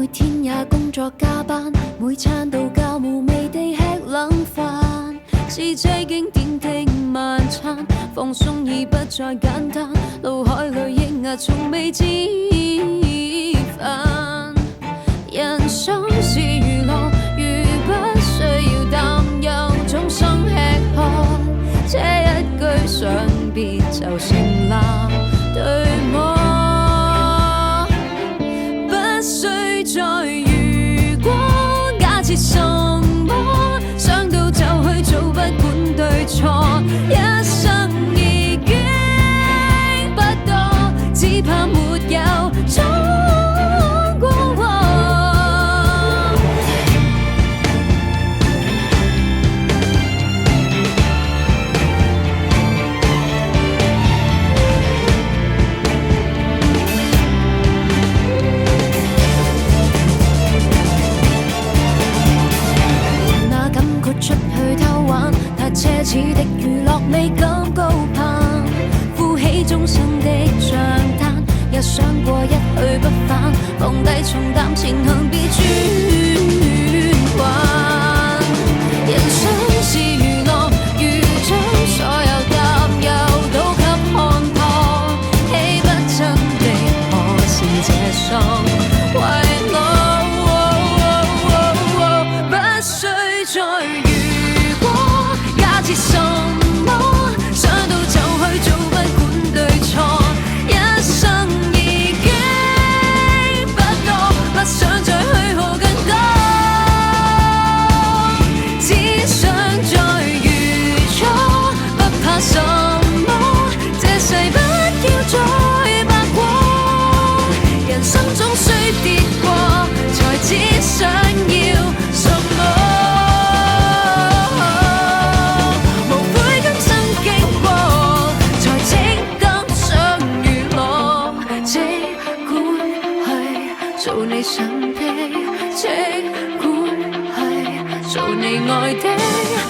每天也工作加班，每餐都較無味地吃冷飯，是最經典的晚餐，放鬆已不再簡單，腦海裏抑壓從未知煩。人生是娛樂，如不需要擔憂，終生吃喝，這一句想必就成立，對麼？不需再如果，假設什麼，想到就去做，不管對錯，一生已經不多，只怕沒有衝過我。那感覺出去偷玩，太奢侈的娛樂未敢高攀，負起終生的賬單，也想過一去不返，放低重擔前行別轉還。人生是娛樂，如將所有擔憂都給看破，豈不真的可是這喪為我？不需再如果，假設什麼，想到就去做，不管對錯，一生已經不多，不想再去耗更多，只想再如初，不怕什麼，這世不要再白過，人生總需跌過，才知想要什麼。無悔今生經過，才值得想娛樂，即管去做你想的，即管去做你愛的。